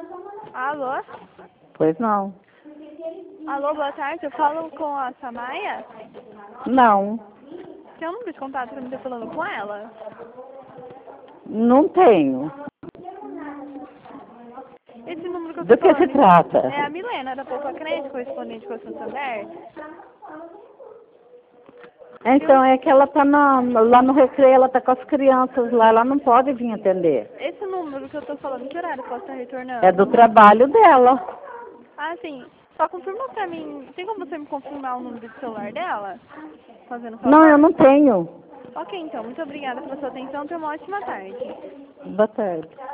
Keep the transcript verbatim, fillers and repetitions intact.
Alô? Pois não. Alô, boa tarde. Eu falo com a Samaya? Não. Tem um número de contato pra me estar falando com ela? Não tenho. Esse número que eu tô Do que se falando trata? é a Milena, da Poupa Crédito, correspondente com a Santander. Então é que ela tá na, lá no recreio, ela tá com as crianças lá, ela não pode vir atender. Esse número que eu tô falando, que horário eu posso estar retornando? É do trabalho dela. Ah, sim. Só confirma pra mim. Tem como você me confirmar o número de celular dela? Fazendo favor? Não, eu não tenho. Ok, então. Muito obrigada pela sua atenção. Tenha uma ótima tarde. Boa tarde.